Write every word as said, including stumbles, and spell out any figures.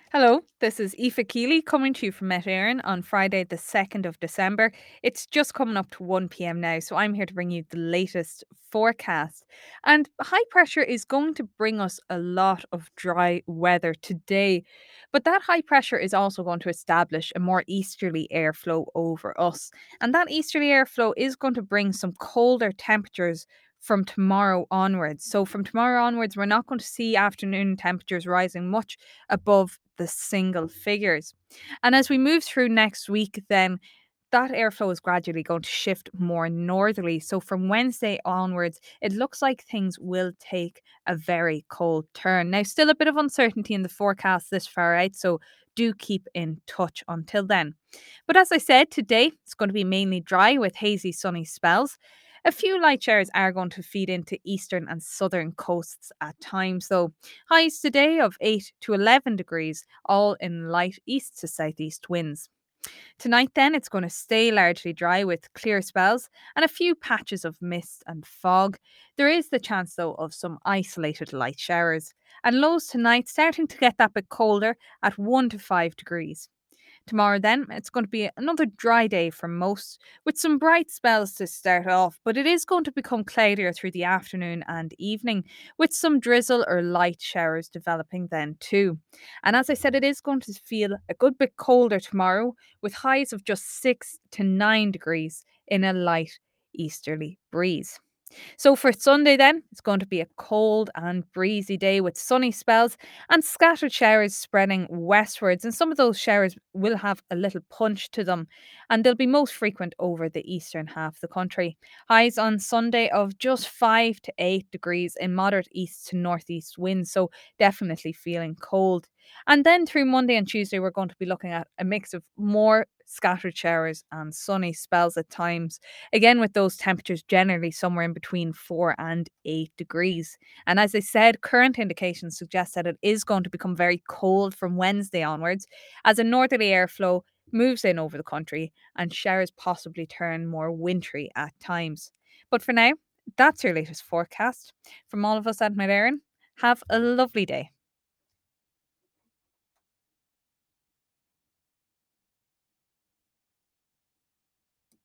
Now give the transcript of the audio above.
Hello, this is Aoife Keeley coming to you from Met Éireann on Friday, the second of December. It's just coming up to one p m now, so I'm here to bring you the latest forecast. And high pressure is going to bring us a lot of dry weather today, but that high pressure is also going to establish a more easterly airflow over us. And that easterly airflow is going to bring some colder temperatures from tomorrow onwards. So, from tomorrow onwards, we're not going to see afternoon temperatures rising much above the single figures. And as we move through next week, then that airflow is gradually going to shift more northerly. So from Wednesday onwards, it looks like things will take a very cold turn. Now, still a bit of uncertainty in the forecast this far out, so do keep in touch until then. But as I said, today it's going to be mainly dry with hazy sunny spells. A few light showers are going to feed into eastern and southern coasts at times, though. Highs today of eight to eleven degrees, all in light east to southeast winds. Tonight, then, it's going to stay largely dry with clear spells and a few patches of mist and fog. There is the chance, though, of some isolated light showers. And lows tonight starting to get that bit colder at one to five degrees. Tomorrow, then, it's going to be another dry day for most, with some bright spells to start off, but it is going to become cloudier through the afternoon and evening, with some drizzle or light showers developing then too. And as I said, it is going to feel a good bit colder tomorrow, with highs of just six to nine degrees in a light easterly breeze. So for Sunday, then, it's going to be a cold and breezy day with sunny spells and scattered showers spreading westwards. And some of those showers will have a little punch to them, and they'll be most frequent over the eastern half of the country. Highs on Sunday of just five to eight degrees in moderate east to northeast winds. So definitely feeling cold. And then through Monday and Tuesday, we're going to be looking at a mix of more scattered showers and sunny spells at times. Again, with those temperatures generally somewhere in between four and eight degrees. And as I said, current indications suggest that it is going to become very cold from Wednesday onwards as a northerly airflow moves in over the country and showers possibly turn more wintry at times. But for now, that's your latest forecast. From all of us at Mid Éireann, have a lovely day.